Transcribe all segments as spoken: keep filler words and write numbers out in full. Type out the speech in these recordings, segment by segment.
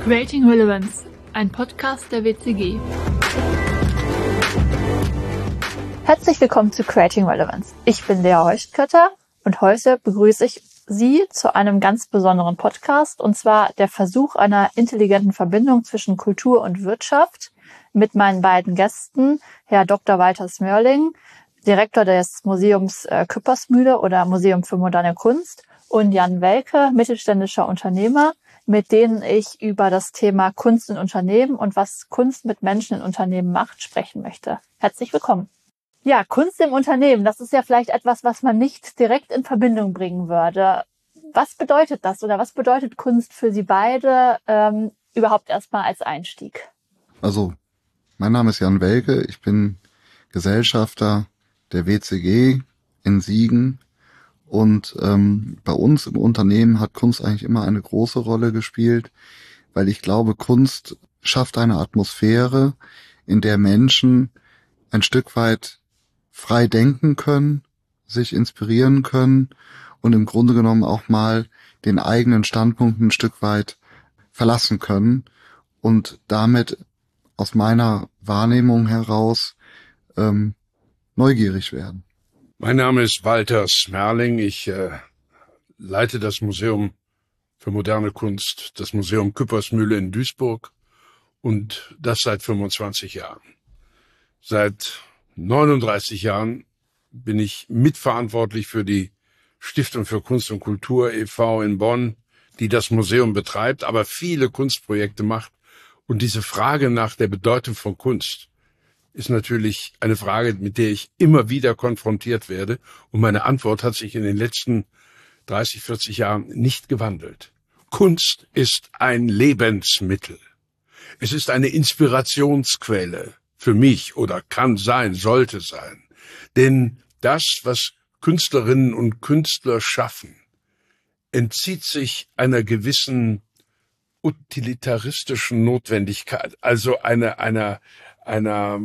Creating Relevance, ein Podcast der W C G. Herzlich willkommen zu Creating Relevance. Ich bin Lea Heuchtkötter und heute begrüße ich Sie zu einem ganz besonderen Podcast, und zwar der Versuch einer intelligenten Verbindung zwischen Kultur und Wirtschaft mit meinen beiden Gästen, Herr Doktor Walter Smörling, Direktor des Museums äh, Küppersmühle oder Museum für moderne Kunst, und Jan Welke, mittelständischer Unternehmer, mit denen ich über das Thema Kunst in Unternehmen und was Kunst mit Menschen in Unternehmen macht, sprechen möchte. Herzlich willkommen. Ja, Kunst im Unternehmen, das ist ja vielleicht etwas, was man nicht direkt in Verbindung bringen würde. Was bedeutet das oder was bedeutet Kunst für Sie beide ähm, überhaupt erstmal als Einstieg? Also, mein Name ist Jan Welke, ich bin Gesellschafter der W C G in Siegen und ähm, bei uns im Unternehmen hat Kunst eigentlich immer eine große Rolle gespielt, weil ich glaube, Kunst schafft eine Atmosphäre, in der Menschen ein Stück weit frei denken können, sich inspirieren können und im Grunde genommen auch mal den eigenen Standpunkt ein Stück weit verlassen können und damit aus meiner Wahrnehmung heraus ähm, neugierig werden. Mein Name ist Walter Smörling. Ich äh, leite das Museum für moderne Kunst, das Museum Küppersmühle in Duisburg, und das seit fünfundzwanzig Jahren. Seit neununddreißig Jahren bin ich mitverantwortlich für die Stiftung für Kunst und Kultur e V in Bonn, die das Museum betreibt, aber viele Kunstprojekte macht. Und diese Frage nach der Bedeutung von Kunst ist natürlich eine Frage, mit der ich immer wieder konfrontiert werde. Und meine Antwort hat sich in den letzten dreißig, vierzig Jahren nicht gewandelt. Kunst ist ein Lebensmittel. Es ist eine Inspirationsquelle für mich oder kann sein, sollte sein. Denn das, was Künstlerinnen und Künstler schaffen, entzieht sich einer gewissen utilitaristischen Notwendigkeit, also einer, einer, einer,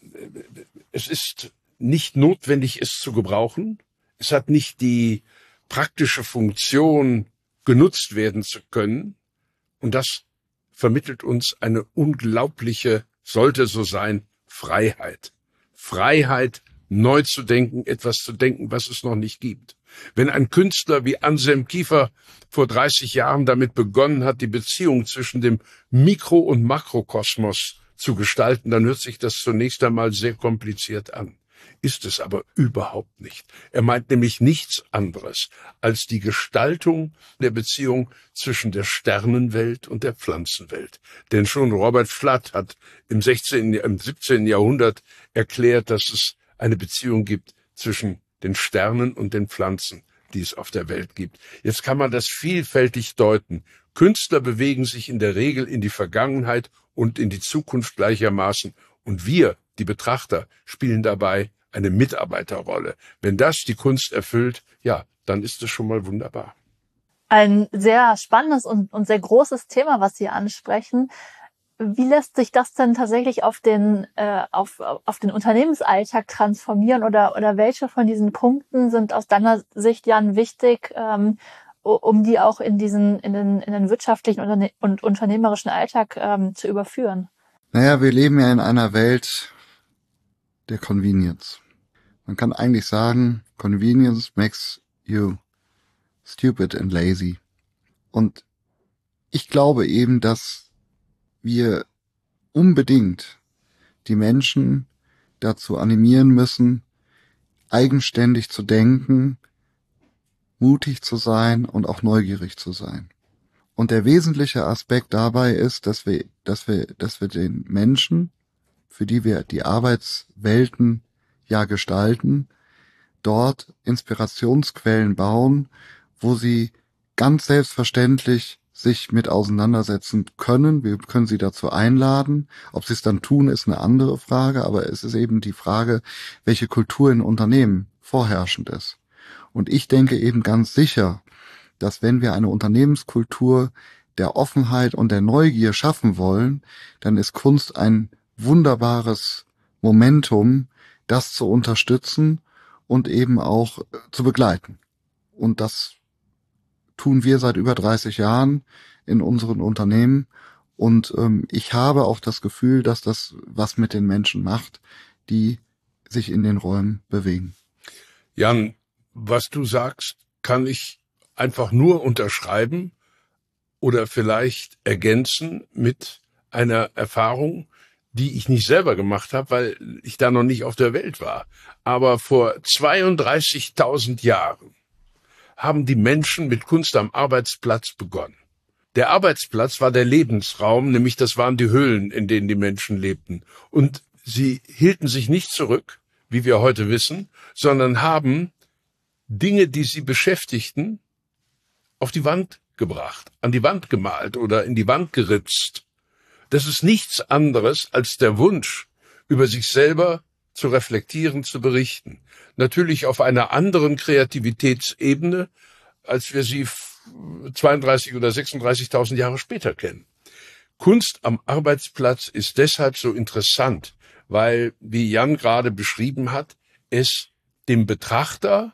es ist nicht notwendig, es zu gebrauchen. Es hat nicht die praktische Funktion, genutzt werden zu können. Und das vermittelt uns eine unglaubliche, sollte so sein, Freiheit. Freiheit, neu zu denken, etwas zu denken, was es noch nicht gibt. Wenn ein Künstler wie Anselm Kiefer vor dreißig Jahren damit begonnen hat, die Beziehung zwischen dem Mikro- und Makrokosmos zu gestalten, dann hört sich das zunächst einmal sehr kompliziert an. Ist es aber überhaupt nicht. Er meint nämlich nichts anderes als die Gestaltung der Beziehung zwischen der Sternenwelt und der Pflanzenwelt. Denn schon Robert Flatt hat im sechzehnten, im siebzehnten Jahrhundert erklärt, dass es eine Beziehung gibt zwischen den Sternen und den Pflanzen, die es auf der Welt gibt. Jetzt kann man das vielfältig deuten. Künstler bewegen sich in der Regel in die Vergangenheit und in die Zukunft gleichermaßen. Und wir, die Betrachter, spielen dabei eine Mitarbeiterrolle. Wenn das die Kunst erfüllt, ja, dann ist es schon mal wunderbar. Ein sehr spannendes und, und sehr großes Thema, was Sie ansprechen. Wie lässt sich das denn tatsächlich auf den äh, auf auf den Unternehmensalltag transformieren, oder oder welche von diesen Punkten sind aus deiner Sicht, Jan, wichtig, ähm, um die auch in diesen in den in den wirtschaftlichen Unterne- und unternehmerischen Alltag ähm, zu überführen? Naja, wir leben ja in einer Welt der Convenience. Man kann eigentlich sagen, Convenience makes you stupid and lazy. Und ich glaube eben, dass wir unbedingt die Menschen dazu animieren müssen, eigenständig zu denken, mutig zu sein und auch neugierig zu sein. Und der wesentliche Aspekt dabei ist, dass wir, dass wir, dass wir den Menschen, für die wir die Arbeitswelten ja gestalten, dort Inspirationsquellen bauen, wo sie ganz selbstverständlich sich mit auseinandersetzen können. Wir können sie dazu einladen. Ob sie es dann tun, ist eine andere Frage, aber es ist eben die Frage, welche Kultur in Unternehmen vorherrschend ist. Und ich denke eben ganz sicher, dass wenn wir eine Unternehmenskultur der Offenheit und der Neugier schaffen wollen, dann ist Kunst ein wunderbares Momentum, das zu unterstützen und eben auch zu begleiten. Und das tun wir seit über dreißig Jahren in unseren Unternehmen Und ähm, ich habe auch das Gefühl, dass das was mit den Menschen macht, die sich in den Räumen bewegen. Jan, was du sagst, kann ich einfach nur unterschreiben oder vielleicht ergänzen mit einer Erfahrung, die ich nicht selber gemacht habe, weil ich da noch nicht auf der Welt war. Aber vor zweiunddreißigtausend Jahren haben die Menschen mit Kunst am Arbeitsplatz begonnen. Der Arbeitsplatz war der Lebensraum, nämlich das waren die Höhlen, in denen die Menschen lebten. Und sie hielten sich nicht zurück, wie wir heute wissen, sondern haben Dinge, die sie beschäftigten, auf die Wand gebracht, an die Wand gemalt oder in die Wand geritzt. Das ist nichts anderes als der Wunsch, über sich selber zu reflektieren, zu berichten. Natürlich auf einer anderen Kreativitätsebene, als wir sie zweiunddreißig oder sechsunddreißigtausend Jahre später kennen. Kunst am Arbeitsplatz ist deshalb so interessant, weil, wie Jan gerade beschrieben hat, es dem Betrachter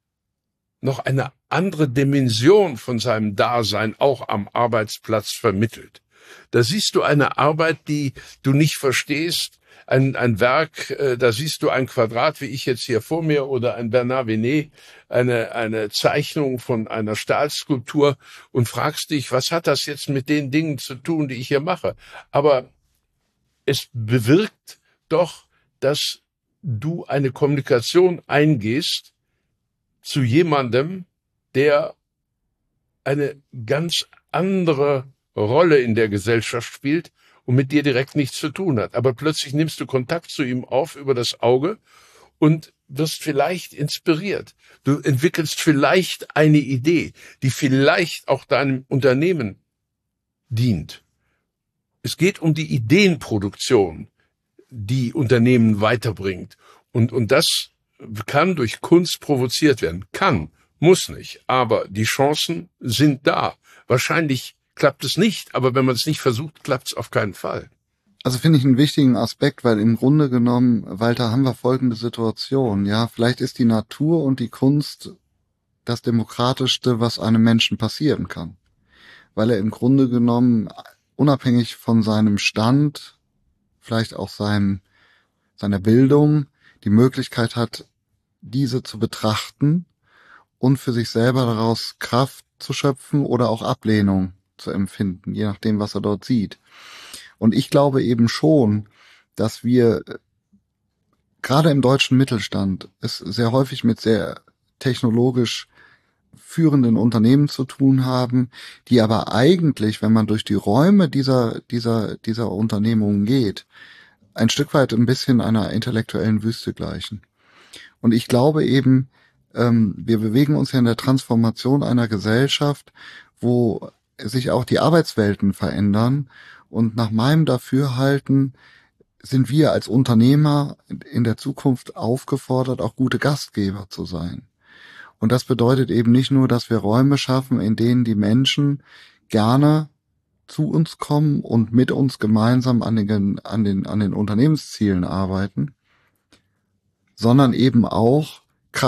noch eine andere Dimension von seinem Dasein auch am Arbeitsplatz vermittelt. Da siehst du eine Arbeit, die du nicht verstehst, ein, ein Werk, äh, da siehst du ein Quadrat, wie ich jetzt hier vor mir, oder ein Bernard Venet, eine, eine Zeichnung von einer Stahlskulptur und fragst dich, was hat das jetzt mit den Dingen zu tun, die ich hier mache? Aber es bewirkt doch, dass du eine Kommunikation eingehst zu jemandem, der eine ganz andere Rolle in der Gesellschaft spielt und mit dir direkt nichts zu tun hat. Aber plötzlich nimmst du Kontakt zu ihm auf über das Auge und wirst vielleicht inspiriert. Du entwickelst vielleicht eine Idee, die vielleicht auch deinem Unternehmen dient. Es geht um die Ideenproduktion, die Unternehmen weiterbringt. Und, und das kann durch Kunst provoziert werden. Kann, muss nicht. Aber die Chancen sind da. Wahrscheinlich klappt es nicht, aber wenn man es nicht versucht, klappt es auf keinen Fall. Also finde ich einen wichtigen Aspekt, weil im Grunde genommen, Walter, haben wir folgende Situation. Ja, vielleicht ist die Natur und die Kunst das Demokratischste, was einem Menschen passieren kann. Weil er im Grunde genommen, unabhängig von seinem Stand, vielleicht auch seinem, seiner Bildung, die Möglichkeit hat, diese zu betrachten und für sich selber daraus Kraft zu schöpfen oder auch Ablehnung zu empfinden, je nachdem, was er dort sieht. Und ich glaube eben schon, dass wir gerade im deutschen Mittelstand es sehr häufig mit sehr technologisch führenden Unternehmen zu tun haben, die aber eigentlich, wenn man durch die Räume dieser, dieser, dieser Unternehmungen geht, ein Stück weit ein bisschen einer intellektuellen Wüste gleichen. Und ich glaube eben, ähm, wir bewegen uns ja in der Transformation einer Gesellschaft, wo sich auch die Arbeitswelten verändern. Und nach meinem Dafürhalten sind wir als Unternehmer in der Zukunft aufgefordert, auch gute Gastgeber zu sein. Und das bedeutet eben nicht nur, dass wir Räume schaffen, in denen die Menschen gerne zu uns kommen und mit uns gemeinsam an den, an den, an den Unternehmenszielen arbeiten, sondern eben auch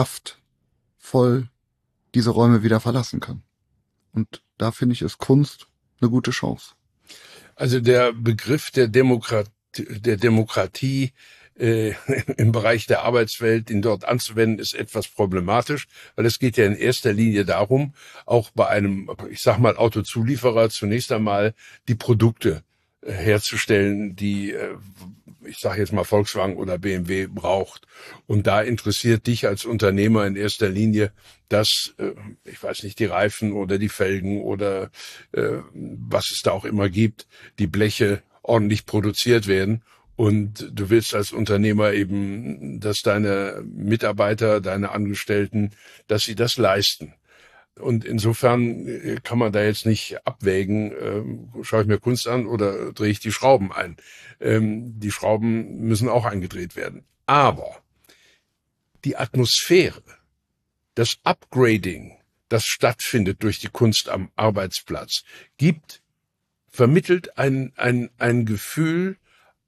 kraftvoll diese Räume wieder verlassen können. Und da finde ich, ist Kunst eine gute Chance. Also der Begriff der Demokratie, der Demokratie äh, im Bereich der Arbeitswelt, ihn dort anzuwenden, ist etwas problematisch, weil es geht ja in erster Linie darum, auch bei einem, ich sag mal, Autozulieferer zunächst einmal die Produkte äh, herzustellen, die, äh, ich sage jetzt mal, Volkswagen oder B M W braucht. Und da interessiert dich als Unternehmer in erster Linie, dass, äh, ich weiß nicht, die Reifen oder die Felgen oder äh, was es da auch immer gibt, die Bleche ordentlich produziert werden. Und du willst als Unternehmer eben, dass deine Mitarbeiter, deine Angestellten, dass sie das leisten. Und insofern kann man da jetzt nicht abwägen, ähm, schaue ich mir Kunst an oder drehe ich die Schrauben ein. Ähm, die Schrauben müssen auch eingedreht werden. Aber die Atmosphäre, das Upgrading, das stattfindet durch die Kunst am Arbeitsplatz, gibt, vermittelt ein, ein, ein Gefühl,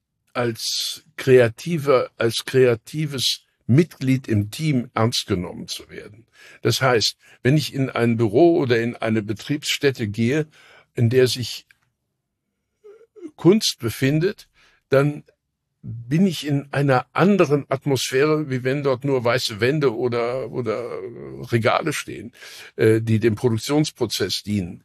als kreativer, als kreatives Mitglied im Team ernst genommen zu werden. Das heißt, wenn ich in ein Büro oder in eine Betriebsstätte gehe, in der sich Kunst befindet, dann bin ich in einer anderen Atmosphäre, wie wenn dort nur weiße Wände oder oder Regale stehen, äh, die dem Produktionsprozess dienen.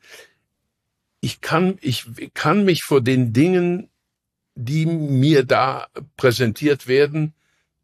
Ich kann ich kann mich vor den Dingen, die mir da präsentiert werden,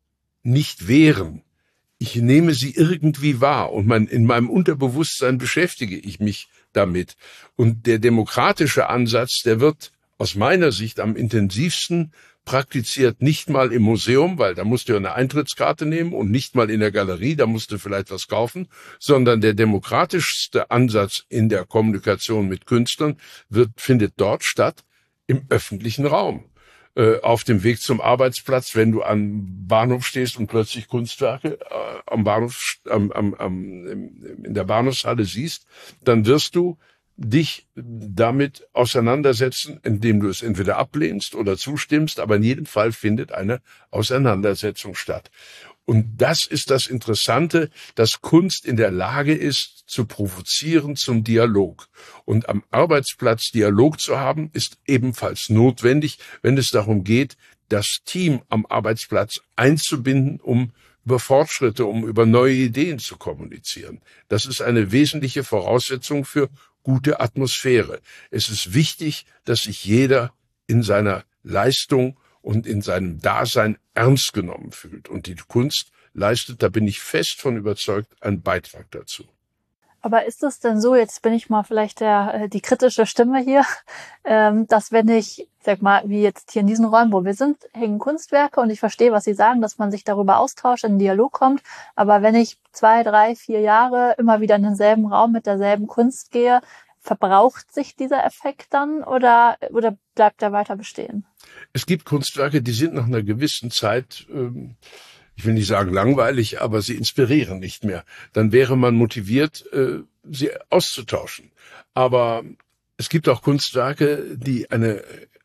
nicht wehren. Ich nehme sie irgendwie wahr und mein, in meinem Unterbewusstsein beschäftige ich mich damit. Und der demokratische Ansatz, der wird aus meiner Sicht am intensivsten praktiziert, nicht mal im Museum, weil da musst du ja eine Eintrittskarte nehmen, und nicht mal in der Galerie, da musst du vielleicht was kaufen, sondern der demokratischste Ansatz in der Kommunikation mit Künstlern wird, findet dort statt, im öffentlichen Raum. Äh, auf dem Weg zum Arbeitsplatz, wenn du am Bahnhof stehst und plötzlich Kunstwerke äh, am Bahnhof, am, am, am, in der Bahnhofshalle siehst, dann wirst du dich damit auseinandersetzen, indem du es entweder ablehnst oder zustimmst, aber in jedem Fall findet eine Auseinandersetzung statt. Und das ist das Interessante, dass Kunst in der Lage ist, zu provozieren zum Dialog. Und am Arbeitsplatz Dialog zu haben, ist ebenfalls notwendig, wenn es darum geht, das Team am Arbeitsplatz einzubinden, um über Fortschritte, um über neue Ideen zu kommunizieren. Das ist eine wesentliche Voraussetzung für gute Atmosphäre. Es ist wichtig, dass sich jeder in seiner Leistung und in seinem Dasein ernst genommen fühlt. Und die Kunst leistet, da bin ich fest von überzeugt, einen Beitrag dazu. Aber ist es denn so, jetzt bin ich mal vielleicht der, die kritische Stimme hier, dass wenn ich, sag mal, wie jetzt hier in diesen Räumen, wo wir sind, hängen Kunstwerke und ich verstehe, was Sie sagen, dass man sich darüber austauscht, in den Dialog kommt. Aber wenn ich zwei, drei, vier Jahre immer wieder in denselben Raum mit derselben Kunst gehe, verbraucht sich dieser Effekt dann oder, oder bleibt er weiter bestehen? Es gibt Kunstwerke, die sind nach einer gewissen Zeit, ähm, ich will nicht sagen langweilig, aber sie inspirieren nicht mehr. Dann wäre man motiviert, äh, sie auszutauschen. Aber es gibt auch Kunstwerke, die eine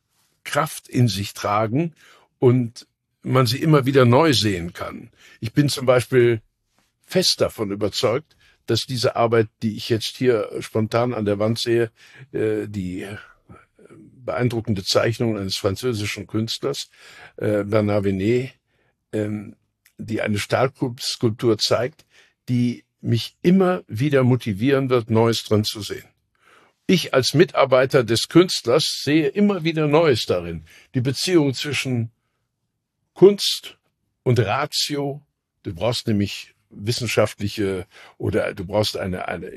Kraft in sich tragen und man sie immer wieder neu sehen kann. Ich bin zum Beispiel fest davon überzeugt, dass diese Arbeit, die ich jetzt hier spontan an der Wand sehe, äh, die beeindruckende Zeichnung eines französischen Künstlers, äh, Bernard Venet, ähm, die eine Stahlskulptur zeigt, die mich immer wieder motivieren wird, Neues drin zu sehen. Ich als Mitarbeiter des Künstlers sehe immer wieder Neues darin. Die Beziehung zwischen Kunst und Ratio. Du brauchst nämlich wissenschaftliche oder du brauchst eine, eine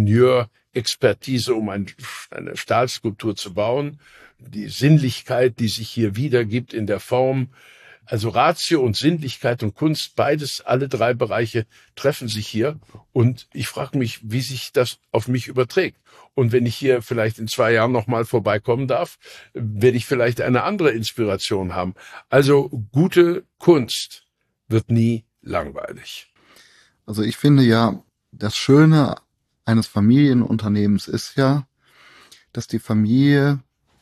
Ingenieurexpertise, um ein, eine Stahlskulptur zu bauen. Die Sinnlichkeit, die sich hier wiedergibt in der Form. Also Ratio und Sinnlichkeit und Kunst, beides, alle drei Bereiche treffen sich hier. Und ich frage mich, wie sich das auf mich überträgt. Und wenn ich hier vielleicht in zwei Jahren nochmal vorbeikommen darf, werde ich vielleicht eine andere Inspiration haben. Also gute Kunst wird nie langweilig. Also ich finde ja, das Schöne eines Familienunternehmens ist ja, dass die Familie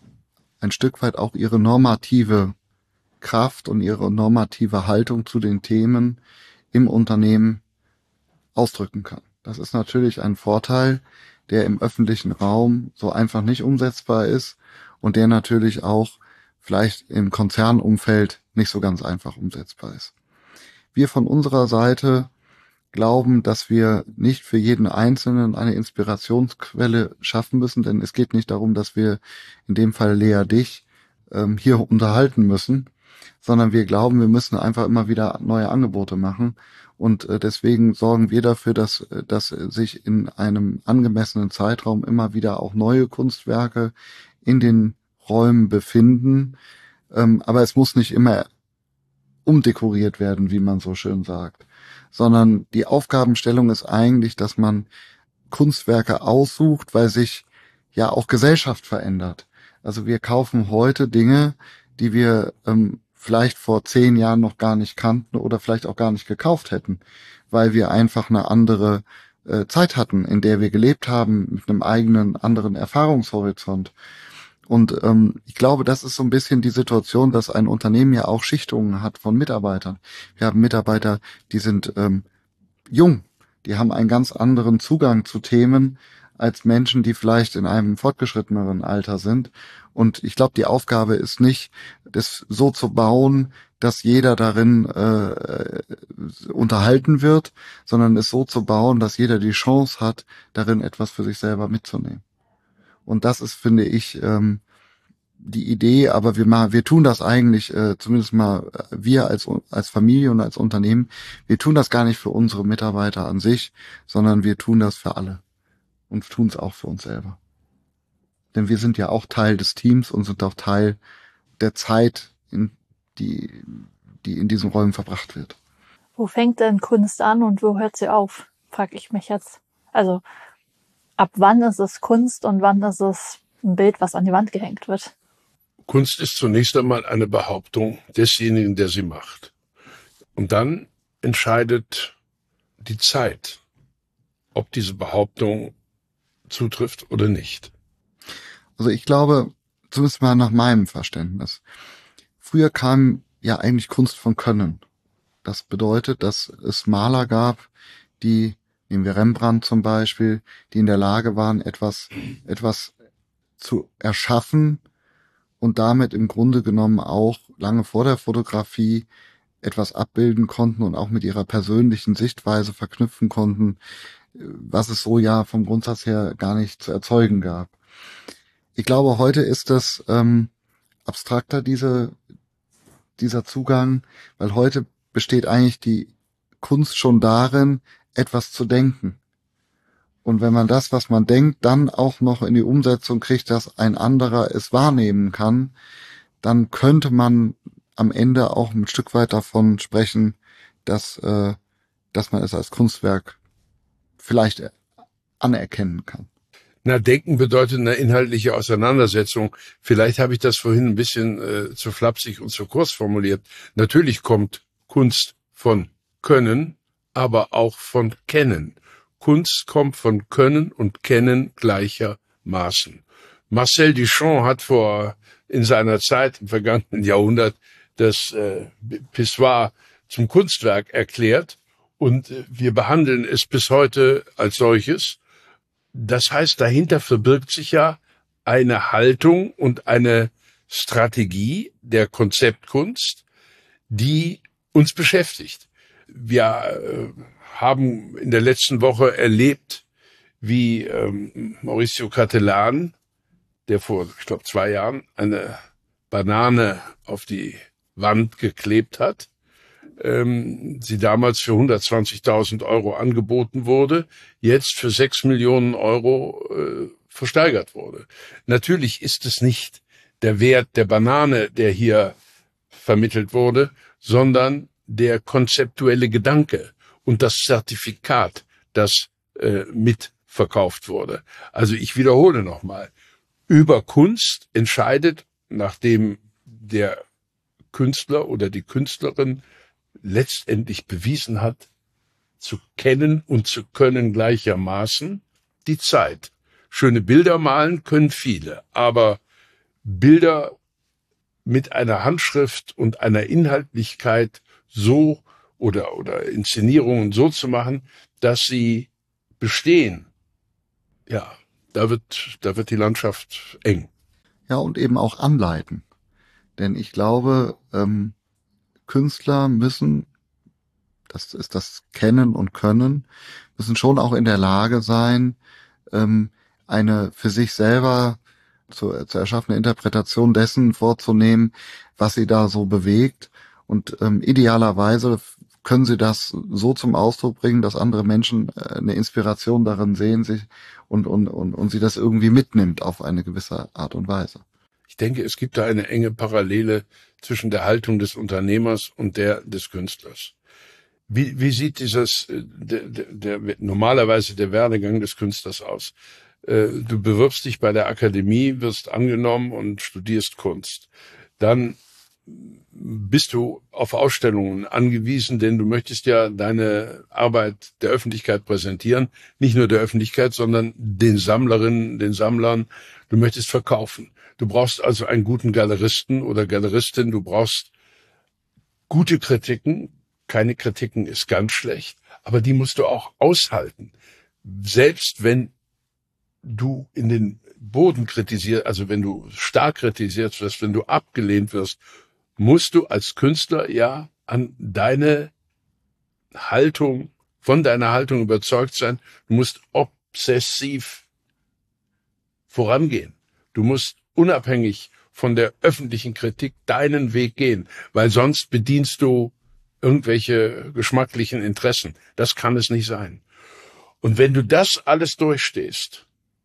ein Stück weit auch ihre normative Kraft und ihre normative Haltung zu den Themen im Unternehmen ausdrücken kann. Das ist natürlich ein Vorteil, der im öffentlichen Raum so einfach nicht umsetzbar ist und der natürlich auch vielleicht im Konzernumfeld nicht so ganz einfach umsetzbar ist. Wir von unserer Seite glauben, dass wir nicht für jeden Einzelnen eine Inspirationsquelle schaffen müssen, denn es geht nicht darum, dass wir in dem Fall Lea dich ähm, hier unterhalten müssen, sondern wir glauben, wir müssen einfach immer wieder neue Angebote machen und äh, deswegen sorgen wir dafür, dass, dass sich in einem angemessenen Zeitraum immer wieder auch neue Kunstwerke in den Räumen befinden, ähm, aber es muss nicht immer umdekoriert werden, wie man so schön sagt, sondern die Aufgabenstellung ist eigentlich, dass man Kunstwerke aussucht, weil sich ja auch Gesellschaft verändert. Also wir kaufen heute Dinge, die wir ähm, vielleicht vor zehn Jahren noch gar nicht kannten oder vielleicht auch gar nicht gekauft hätten, weil wir einfach eine andere äh, Zeit hatten, in der wir gelebt haben, mit einem eigenen, anderen Erfahrungshorizont. Und ähm, ich glaube, das ist so ein bisschen die Situation, dass ein Unternehmen ja auch Schichtungen hat von Mitarbeitern. Wir haben Mitarbeiter, die sind ähm, jung, die haben einen ganz anderen Zugang zu Themen als Menschen, die vielleicht in einem fortgeschritteneren Alter sind. Und ich glaube, die Aufgabe ist nicht, das so zu bauen, dass jeder darin äh, unterhalten wird, sondern es so zu bauen, dass jeder die Chance hat, darin etwas für sich selber mitzunehmen. Und das ist, finde ich, ähm, die Idee, aber wir mal, wir tun das eigentlich, äh, zumindest mal wir als als Familie und als Unternehmen, wir tun das gar nicht für unsere Mitarbeiter an sich, sondern wir tun das für alle und tun es auch für uns selber. Denn wir sind ja auch Teil des Teams und sind auch Teil der Zeit, in die die in diesen Räumen verbracht wird. Wo fängt denn Kunst an und wo hört sie auf? Frag ich mich jetzt. Also ab wann ist es Kunst und wann ist es ein Bild, was an die Wand gehängt wird? Kunst ist zunächst einmal eine Behauptung desjenigen, der sie macht. Und dann entscheidet die Zeit, ob diese Behauptung zutrifft oder nicht. Also ich glaube, zumindest mal nach meinem Verständnis, früher kam ja eigentlich Kunst von Können. Das bedeutet, dass es Maler gab, die, nehmen wir Rembrandt zum Beispiel, die in der Lage waren, etwas, etwas zu erschaffen, und damit im Grunde genommen auch lange vor der Fotografie etwas abbilden konnten und auch mit ihrer persönlichen Sichtweise verknüpfen konnten, was es so ja vom Grundsatz her gar nicht zu erzeugen gab. Ich glaube, heute ist das ähm, abstrakter, diese, dieser Zugang, weil heute besteht eigentlich die Kunst schon darin, etwas zu denken. Und wenn man das, was man denkt, dann auch noch in die Umsetzung kriegt, dass ein anderer es wahrnehmen kann, dann könnte man am Ende auch ein Stück weit davon sprechen, dass, äh, dass man es als Kunstwerk vielleicht anerkennen kann. Na, denken bedeutet eine inhaltliche Auseinandersetzung. Vielleicht habe ich das vorhin ein bisschen äh, zu flapsig und zu kurz formuliert. Natürlich kommt Kunst von Können, aber auch von Kennen. Kunst kommt von Können und Kennen gleichermaßen. Marcel Duchamp hat vor in seiner Zeit im vergangenen Jahrhundert das äh, Pissoir zum Kunstwerk erklärt und äh, wir behandeln es bis heute als solches. Das heißt, dahinter verbirgt sich ja eine Haltung und eine Strategie der Konzeptkunst, die uns beschäftigt. Wir äh, haben in der letzten Woche erlebt, wie ähm, Maurizio Cattelan, der vor, ich glaube, zwei Jahren eine Banane auf die Wand geklebt hat, ähm, sie damals für hundertzwanzigtausend Euro angeboten wurde, jetzt für sechs Millionen Euro äh, versteigert wurde. Natürlich ist es nicht der Wert der Banane, der hier vermittelt wurde, sondern der konzeptuelle Gedanke und das Zertifikat, das äh, mitverkauft wurde. Also ich wiederhole nochmal, über Kunst entscheidet, nachdem der Künstler oder die Künstlerin letztendlich bewiesen hat, zu kennen und zu können gleichermaßen, die Zeit. Schöne Bilder malen können viele, aber Bilder mit einer Handschrift und einer Inhaltlichkeit so oder oder Inszenierungen so zu machen, dass sie bestehen. Ja, da wird da wird die Landschaft eng. Ja, und eben auch anleiten. Denn ich glaube, ähm, Künstler müssen, das ist das Kennen und Können, müssen schon auch in der Lage sein, ähm, eine für sich selber zu, zu erschaffene Interpretation dessen vorzunehmen, was sie da so bewegt. Und ähm, idealerweise können sie das so zum Ausdruck bringen, dass andere Menschen äh, eine Inspiration darin sehen sich und, und, und, und sie das irgendwie mitnimmt auf eine gewisse Art und Weise. Ich denke, es gibt da eine enge Parallele zwischen der Haltung des Unternehmers und der des Künstlers. Wie, wie sieht dieses, der, der, der, normalerweise der Werdegang des Künstlers aus? Du bewirbst dich bei der Akademie, wirst angenommen und studierst Kunst. Dann bist du auf Ausstellungen angewiesen, denn du möchtest ja deine Arbeit der Öffentlichkeit präsentieren. Nicht nur der Öffentlichkeit, sondern den Sammlerinnen, den Sammlern. Du möchtest verkaufen. Du brauchst also einen guten Galeristen oder Galeristin. Du brauchst gute Kritiken. Keine Kritiken ist ganz schlecht, aber die musst du auch aushalten. Selbst wenn du in den Boden kritisierst, also wenn du stark kritisiert wirst, wenn du abgelehnt wirst, musst du als Künstler ja an deine Haltung, von deiner Haltung überzeugt sein. Du musst obsessiv vorangehen. Du musst unabhängig von der öffentlichen Kritik deinen Weg gehen, weil sonst bedienst du irgendwelche geschmacklichen Interessen. Das kann es nicht sein. Und wenn du das alles durchstehst,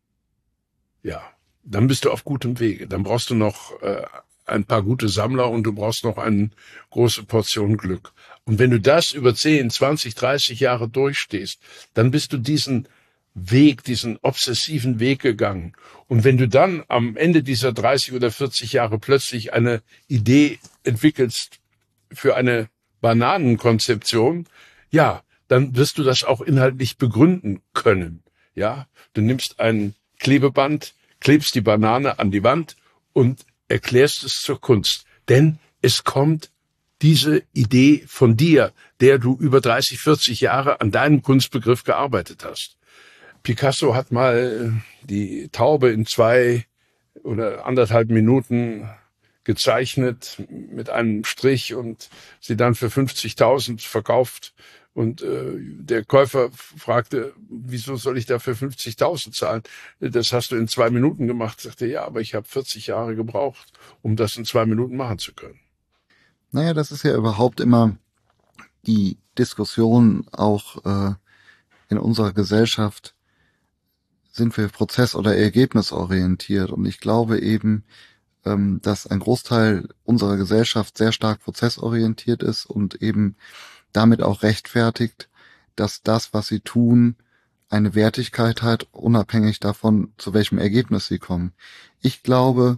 ja, dann bist du auf gutem Wege. Dann brauchst du noch äh, ein paar gute Sammler und du brauchst noch eine große Portion Glück. Und wenn du das über zehn, zwanzig, dreißig Jahre durchstehst, dann bist du diesen Weg, diesen obsessiven Weg gegangen. Und wenn du dann am Ende dieser dreißig oder vierzig Jahre plötzlich eine Idee entwickelst für eine Bananenkonzeption, ja, dann wirst du das auch inhaltlich begründen können. Ja, du nimmst ein Klebeband, klebst die Banane an die Wand und erklärst es zur Kunst. Denn es kommt diese Idee von dir, der du über dreißig, vierzig Jahre an deinem Kunstbegriff gearbeitet hast. Picasso hat mal die Taube in zwei oder anderthalb Minuten gezeichnet mit einem Strich und sie dann für fünfzigtausend verkauft. Und äh, der Käufer fragte, wieso soll ich da für fünfzigtausend zahlen? Das hast du in zwei Minuten gemacht. Sagte, ja, aber ich habe vierzig Jahre gebraucht, um das in zwei Minuten machen zu können. Naja, das ist ja überhaupt immer die Diskussion auch äh, in unserer Gesellschaft. Sind wir prozess- oder ergebnisorientiert? Und ich glaube eben, ähm, dass ein Großteil unserer Gesellschaft sehr stark prozessorientiert ist und eben damit auch rechtfertigt, dass das, was sie tun, eine Wertigkeit hat, unabhängig davon, zu welchem Ergebnis sie kommen. Ich glaube,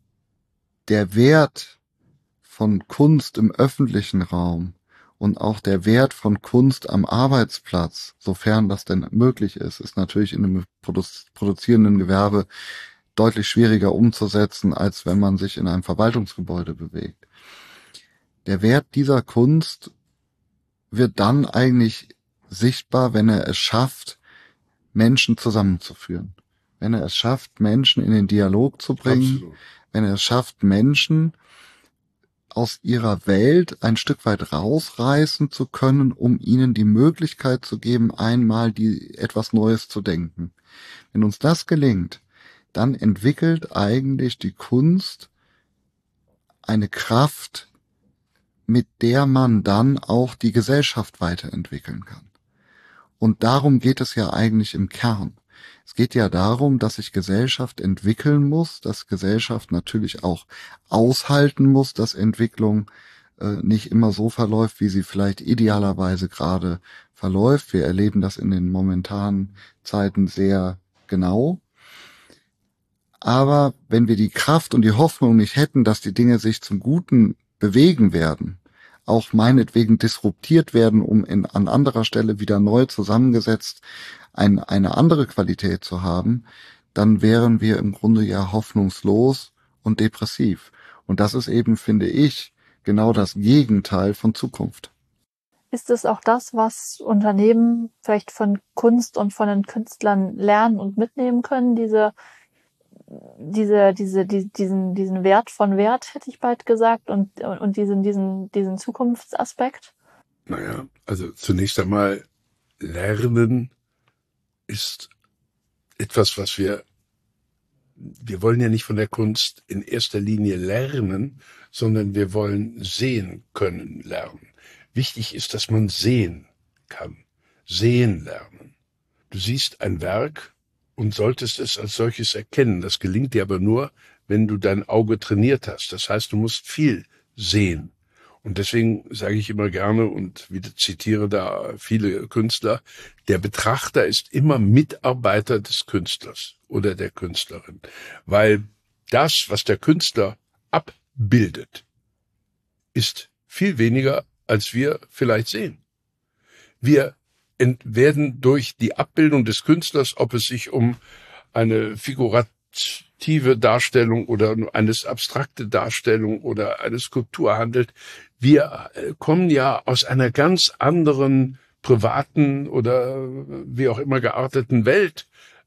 der Wert von Kunst im öffentlichen Raum und auch der Wert von Kunst am Arbeitsplatz, sofern das denn möglich ist, ist natürlich in einem produ- produzierenden Gewerbe deutlich schwieriger umzusetzen, als wenn man sich in einem Verwaltungsgebäude bewegt. Der Wert dieser Kunst wird dann eigentlich sichtbar, wenn er es schafft, Menschen zusammenzuführen. Wenn er es schafft, Menschen in den Dialog zu bringen, Absolut. Wenn er es schafft, Menschen aus ihrer Welt ein Stück weit rausreißen zu können, um ihnen die Möglichkeit zu geben, einmal die etwas Neues zu denken. Wenn uns das gelingt, dann entwickelt eigentlich die Kunst eine Kraft, mit der man dann auch die Gesellschaft weiterentwickeln kann. Und darum geht es ja eigentlich im Kern. Es geht ja darum, dass sich Gesellschaft entwickeln muss, dass Gesellschaft natürlich auch aushalten muss, dass Entwicklung äh, nicht immer so verläuft, wie sie vielleicht idealerweise gerade verläuft. Wir erleben das in den momentanen Zeiten sehr genau. Aber wenn wir die Kraft und die Hoffnung nicht hätten, dass die Dinge sich zum Guten bewegen werden, auch meinetwegen disruptiert werden, um in, an anderer Stelle wieder neu zusammengesetzt ein, eine andere Qualität zu haben, dann wären wir im Grunde ja hoffnungslos und depressiv. Und das ist eben, finde ich, genau das Gegenteil von Zukunft. Ist es auch das, was Unternehmen vielleicht von Kunst und von den Künstlern lernen und mitnehmen können, diese diese, diese, die, diesen, diesen Wert von Wert, hätte ich bald gesagt, und, und diesen, diesen, diesen Zukunftsaspekt? Naja, also zunächst einmal Lernen ist etwas, was wir, wir wollen ja nicht von der Kunst in erster Linie lernen, sondern wir wollen sehen können lernen. Wichtig ist, dass man sehen kann, sehen lernen. Du siehst ein Werk und solltest es als solches erkennen. Das gelingt dir aber nur, wenn du dein Auge trainiert hast. Das heißt, du musst viel sehen. Und deswegen sage ich immer gerne und wieder zitiere da viele Künstler, der Betrachter ist immer Mitarbeiter des Künstlers oder der Künstlerin. Weil das, was der Künstler abbildet, ist viel weniger, als wir vielleicht sehen. Wir werden durch die Abbildung des Künstlers, ob es sich um eine figurative Darstellung oder eine abstrakte Darstellung oder eine Skulptur handelt, wir kommen ja aus einer ganz anderen privaten oder wie auch immer gearteten Welt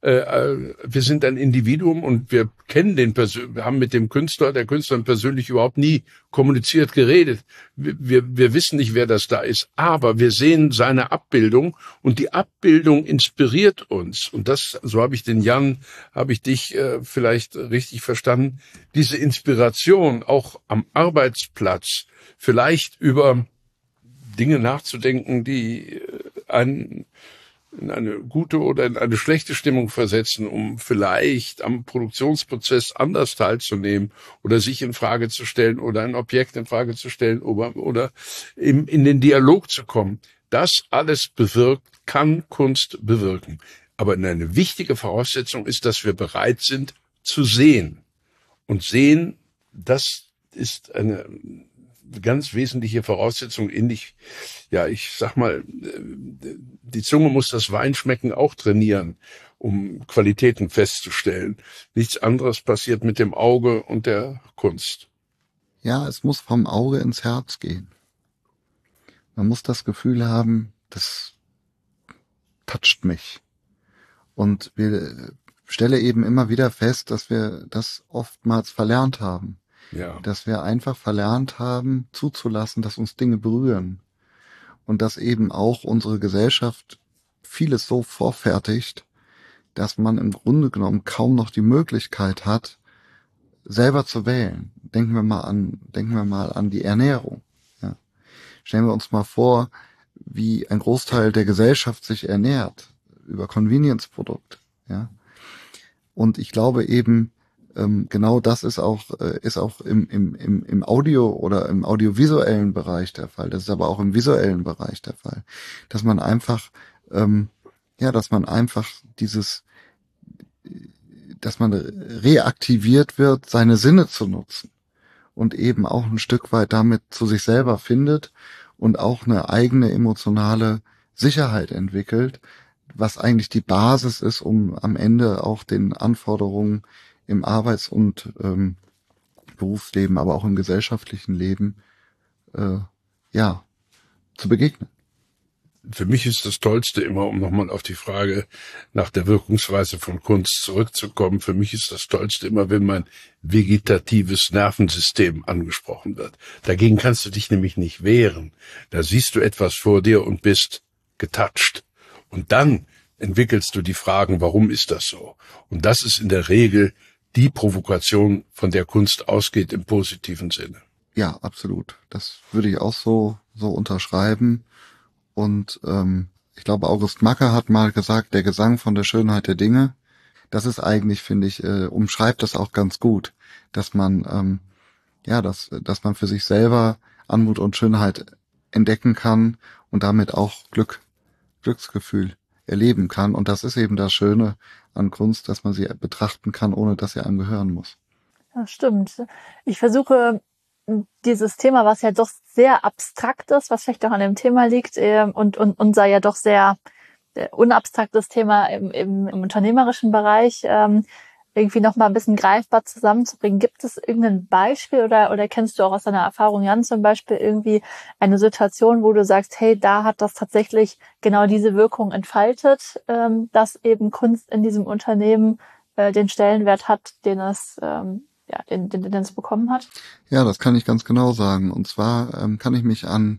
äh, wir sind ein Individuum und wir kennen den Persön- wir haben mit dem Künstler, der Künstlerin persönlich überhaupt nie kommuniziert, geredet. Wir, wir, wir wissen nicht, wer das da ist, aber wir sehen seine Abbildung und die Abbildung inspiriert uns. Und das, so habe ich den Jan, habe ich dich äh, vielleicht richtig verstanden, diese Inspiration auch am Arbeitsplatz, vielleicht über Dinge nachzudenken, die einen in eine gute oder in eine schlechte Stimmung versetzen, um vielleicht am Produktionsprozess anders teilzunehmen oder sich in Frage zu stellen oder ein Objekt in Frage zu stellen oder, oder in, in den Dialog zu kommen. Das alles bewirkt, kann Kunst bewirken. Aber eine wichtige Voraussetzung ist, dass wir bereit sind zu sehen. Und sehen, das ist eine ganz wesentliche Voraussetzung, ähnlich, ja, ich sag mal, die Zunge muss das Weinschmecken auch trainieren, um Qualitäten festzustellen. Nichts anderes passiert mit dem Auge und der Kunst. Ja, es muss vom Auge ins Herz gehen. Man muss das Gefühl haben, das toucht mich. Und wir stelle eben immer wieder fest, dass wir das oftmals verlernt haben. Ja. Dass wir einfach verlernt haben, zuzulassen, dass uns Dinge berühren. Und dass eben auch unsere Gesellschaft vieles so vorfertigt, dass man im Grunde genommen kaum noch die Möglichkeit hat, selber zu wählen. Denken wir mal an, denken wir mal an die Ernährung. Ja. Stellen wir uns mal vor, wie ein Großteil der Gesellschaft sich ernährt über Convenience-Produkte. Ja. Und ich glaube eben, genau das ist auch ist auch im im im im Audio oder im audiovisuellen Bereich der Fall. Das ist aber auch im visuellen Bereich der Fall, dass man einfach ähm, ja, dass man einfach dieses, dass man reaktiviert wird, seine Sinne zu nutzen und eben auch ein Stück weit damit zu sich selber findet und auch eine eigene emotionale Sicherheit entwickelt, was eigentlich die Basis ist, um am Ende auch den Anforderungen im Arbeits- und ähm, Berufsleben, aber auch im gesellschaftlichen Leben, äh, ja, zu begegnen. Für mich ist das Tollste immer, um nochmal auf die Frage nach der Wirkungsweise von Kunst zurückzukommen, für mich ist das Tollste immer, wenn mein vegetatives Nervensystem angesprochen wird. Dagegen kannst du dich nämlich nicht wehren. Da siehst du etwas vor dir und bist getoucht. Und dann entwickelst du die Fragen, warum ist das so? Und das ist in der Regel die Provokation, von der Kunst ausgeht im positiven Sinne. Ja, absolut. Das würde ich auch so so unterschreiben. Und ähm, ich glaube, August Macke hat mal gesagt, der Gesang von der Schönheit der Dinge. Das ist eigentlich, finde ich, äh, umschreibt das auch ganz gut, dass man ähm, ja, dass dass man für sich selber Anmut und Schönheit entdecken kann und damit auch Glück, Glücksgefühl erleben kann. Und das ist eben das Schöne an Kunst, dass man sie betrachten kann, ohne dass sie einem gehören muss. Ja, stimmt. Ich versuche dieses Thema, was ja doch sehr abstrakt ist, was vielleicht auch an dem Thema liegt, und, und unser ja doch sehr unabstraktes Thema im, im, im unternehmerischen Bereich, irgendwie noch mal ein bisschen greifbar zusammenzubringen. Gibt es irgendein Beispiel oder oder kennst du auch aus deiner Erfahrung, Jan, zum Beispiel irgendwie eine Situation, wo du sagst, hey, da hat das tatsächlich genau diese Wirkung entfaltet, ähm, dass eben Kunst in diesem Unternehmen äh, den Stellenwert hat, den es ähm, ja, den, den, den es bekommen hat? Ja, das kann ich ganz genau sagen. Und zwar ähm, kann ich mich an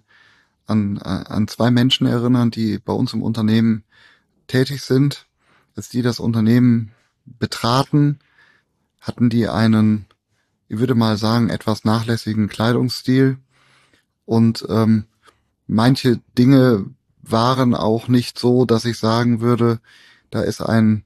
an an zwei Menschen erinnern, die bei uns im Unternehmen tätig sind, als die das Unternehmen betraten, hatten die einen, ich würde mal sagen, etwas nachlässigen Kleidungsstil und ähm, manche Dinge waren auch nicht so, dass ich sagen würde, da ist ein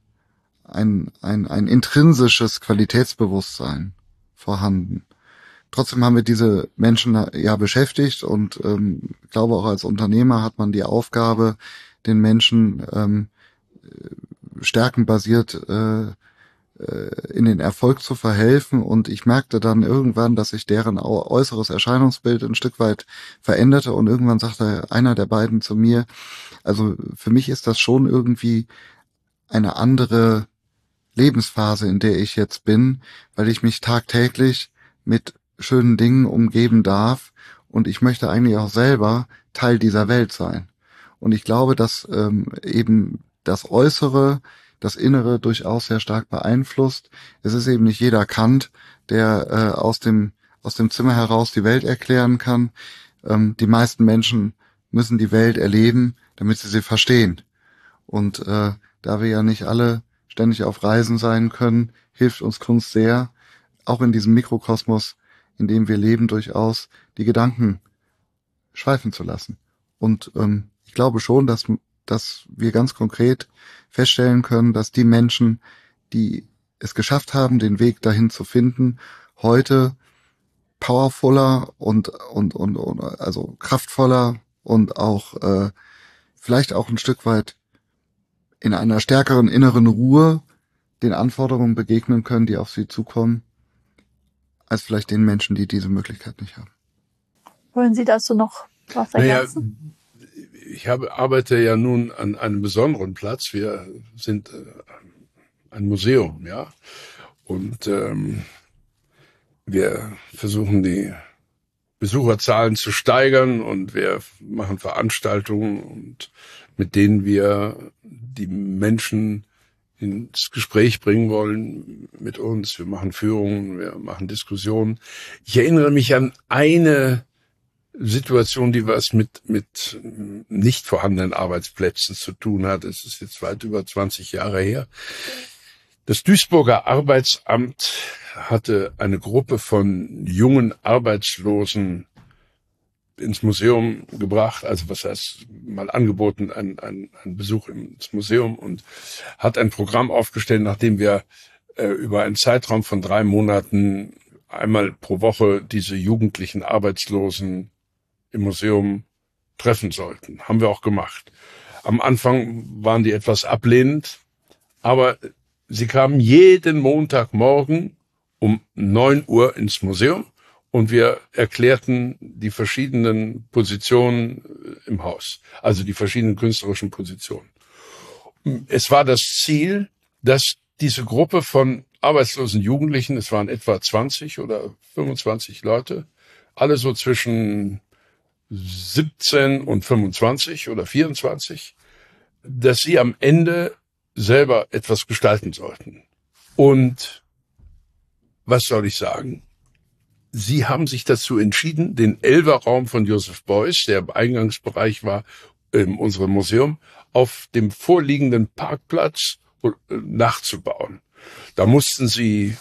ein ein ein intrinsisches Qualitätsbewusstsein vorhanden. Trotzdem haben wir diese Menschen ja beschäftigt und ähm, ich glaube auch als Unternehmer hat man die Aufgabe, den Menschen ähm, stärkenbasiert äh, in den Erfolg zu verhelfen, und ich merkte dann irgendwann, dass sich deren äußeres Erscheinungsbild ein Stück weit veränderte, und irgendwann sagte einer der beiden zu mir, also für mich ist das schon irgendwie eine andere Lebensphase, in der ich jetzt bin, weil ich mich tagtäglich mit schönen Dingen umgeben darf und ich möchte eigentlich auch selber Teil dieser Welt sein. Und ich glaube, dass ähm, eben das Äußere, das Innere durchaus sehr stark beeinflusst. Es ist eben nicht jeder Kant, der äh, aus dem aus dem Zimmer heraus die Welt erklären kann. Ähm, die meisten Menschen müssen die Welt erleben, damit sie sie verstehen. Und äh, da wir ja nicht alle ständig auf Reisen sein können, hilft uns Kunst sehr, auch in diesem Mikrokosmos, in dem wir leben, durchaus die Gedanken schweifen zu lassen. Und ähm, ich glaube schon, dass, dass wir ganz konkret feststellen können, dass die Menschen, die es geschafft haben, den Weg dahin zu finden, heute powervoller und, und, und, und also kraftvoller und auch äh, vielleicht auch ein Stück weit in einer stärkeren inneren Ruhe den Anforderungen begegnen können, die auf sie zukommen, als vielleicht den Menschen, die diese Möglichkeit nicht haben. Wollen Sie dazu noch was ergänzen? Naja, ich habe, arbeite ja nun an einem besonderen Platz. Wir sind äh, ein Museum, ja, und ähm, wir versuchen die Besucherzahlen zu steigern und wir machen Veranstaltungen, und mit denen wir die Menschen ins Gespräch bringen wollen mit uns. Wir machen Führungen, wir machen Diskussionen. Ich erinnere mich an eine Situation, die was mit mit nicht vorhandenen Arbeitsplätzen zu tun hat. Es ist jetzt weit über zwanzig Jahre her. Das Duisburger Arbeitsamt hatte eine Gruppe von jungen Arbeitslosen ins Museum gebracht, also was heißt mal angeboten, ein, ein, ein Besuch ins Museum, und hat ein Programm aufgestellt, nachdem wir äh, über einen Zeitraum von drei Monaten einmal pro Woche diese jugendlichen Arbeitslosen im Museum treffen sollten. Haben wir auch gemacht. Am Anfang waren die etwas ablehnend, aber sie kamen jeden Montagmorgen um neun Uhr ins Museum und wir erklärten die verschiedenen Positionen im Haus, also die verschiedenen künstlerischen Positionen. Es war das Ziel, dass diese Gruppe von arbeitslosen Jugendlichen, es waren etwa zwanzig oder fünfundzwanzig Leute, alle so zwischen siebzehn und fünfundzwanzig oder vierundzwanzig, dass sie am Ende selber etwas gestalten sollten. Und was soll ich sagen? Sie haben sich dazu entschieden, den Elverraum von Joseph Beuys, der im Eingangsbereich war, in unserem Museum, auf dem vorliegenden Parkplatz nachzubauen. Da mussten sie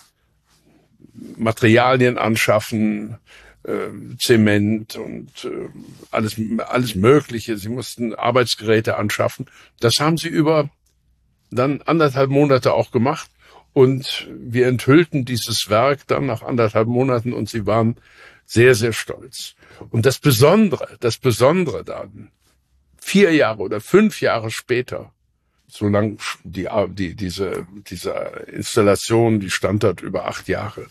Materialien anschaffen, äh, Zement und äh, alles, alles Mögliche. Sie mussten Arbeitsgeräte anschaffen. Das haben sie über dann anderthalb Monate auch gemacht. Und wir enthüllten dieses Werk dann nach anderthalb Monaten und sie waren sehr, sehr stolz. Und das Besondere, das Besondere dann, vier Jahre oder fünf Jahre später, so lang die, die, diese, diese Installation, die stand dort über acht Jahre.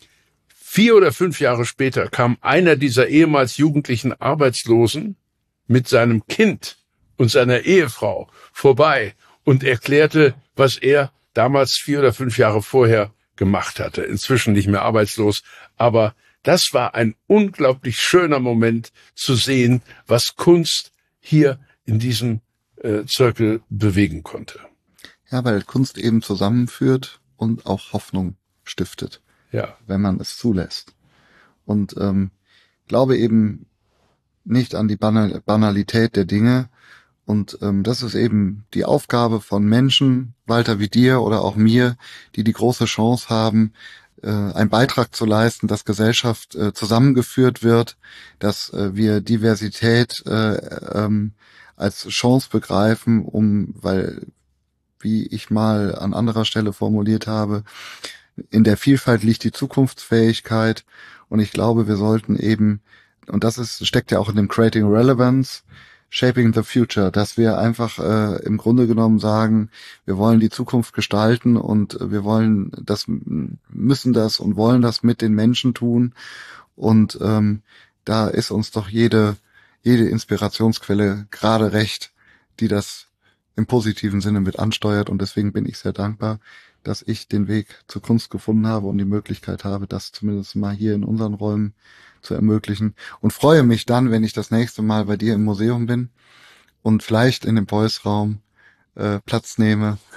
Vier oder fünf Jahre später kam einer dieser ehemals jugendlichen Arbeitslosen mit seinem Kind und seiner Ehefrau vorbei und erklärte, was er damals vier oder fünf Jahre vorher gemacht hatte. Inzwischen nicht mehr arbeitslos, aber das war ein unglaublich schöner Moment zu sehen, was Kunst hier in diesem äh, Zirkel bewegen konnte. Ja, weil Kunst eben zusammenführt und auch Hoffnung stiftet, ja, wenn man es zulässt. Und ähm, glaube eben nicht an die Banal- Banalität der Dinge. Und ähm, das ist eben die Aufgabe von Menschen, Walter wie dir oder auch mir, die die große Chance haben, äh, einen Beitrag zu leisten, dass Gesellschaft äh, zusammengeführt wird, dass äh, wir Diversität äh, ähm, als Chance begreifen, um, weil, wie ich mal an anderer Stelle formuliert habe, in der Vielfalt liegt die Zukunftsfähigkeit. Und ich glaube, wir sollten eben, und das ist steckt ja auch in dem Creating Relevance, Shaping the Future, dass wir einfach äh, im Grunde genommen sagen, wir wollen die Zukunft gestalten und wir wollen das, müssen das und wollen das mit den Menschen tun. Und ähm, da ist uns doch jede jede Inspirationsquelle gerade recht, die das im positiven Sinne mit ansteuert. Und deswegen bin ich sehr dankbar, dass ich den Weg zur Kunst gefunden habe und die Möglichkeit habe, das zumindest mal hier in unseren Räumen zu ermöglichen, und freue mich dann, wenn ich das nächste Mal bei dir im Museum bin und vielleicht in dem Beuys-Raum äh, Platz nehme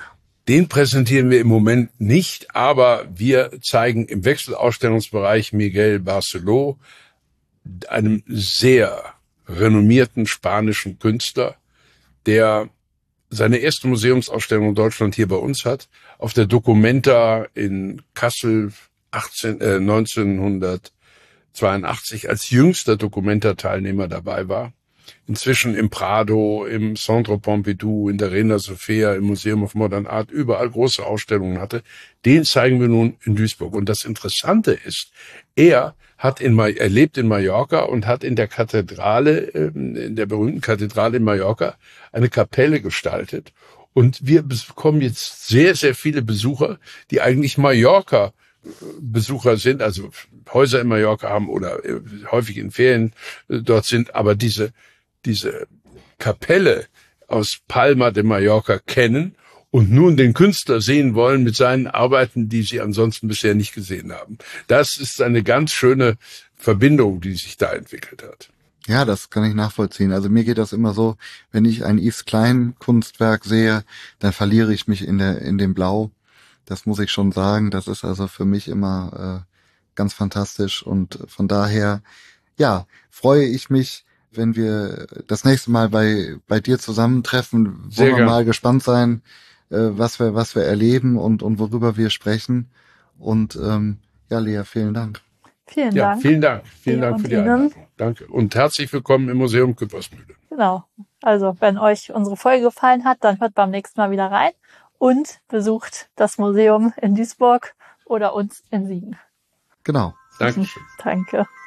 Den präsentieren wir im Moment nicht, aber wir zeigen im Wechselausstellungsbereich Miguel Barceló, einem sehr renommierten spanischen Künstler, der seine erste Museumsausstellung in Deutschland hier bei uns hat, auf der Documenta in Kassel achtzehn, äh, neunzehnhundertzweiundachtzig als jüngster Documenta-Teilnehmer dabei war. Inzwischen im Prado, im Centre Pompidou, in der Reina Sofia, im Museum of Modern Art, überall große Ausstellungen hatte. Den zeigen wir nun in Duisburg. Und das Interessante ist, er hat in, er lebt in Mallorca und hat in der Kathedrale, in der berühmten Kathedrale in Mallorca, eine Kapelle gestaltet. Und wir bekommen jetzt sehr, sehr viele Besucher, die eigentlich Mallorca-Besucher sind, also Häuser in Mallorca haben oder häufig in Ferien dort sind, aber diese, diese Kapelle aus Palma de Mallorca kennen und nun den Künstler sehen wollen mit seinen Arbeiten, die sie ansonsten bisher nicht gesehen haben. Das ist eine ganz schöne Verbindung, die sich da entwickelt hat. Ja, das kann ich nachvollziehen. Also mir geht das immer so, wenn ich ein Yves Klein Kunstwerk sehe, dann verliere ich mich in der in dem Blau. Das muss ich schon sagen. Das ist also für mich immer äh, ganz fantastisch und von daher, ja, freue ich mich, wenn wir das nächste Mal bei bei dir zusammentreffen. Sehr Wollen wir gern. mal gespannt sein, äh, was wir was wir erleben und und worüber wir sprechen. Und ähm, ja, Lea, vielen Dank. Vielen Ja, Dank. vielen Dank. Vielen Ja, Dank und für die Ihnen? Einladung. Danke. Und herzlich willkommen im Museum Küppersmühle. Genau. Also, wenn euch unsere Folge gefallen hat, dann hört beim nächsten Mal wieder rein und besucht das Museum in Duisburg oder uns in Siegen. Genau. Dankeschön. Danke.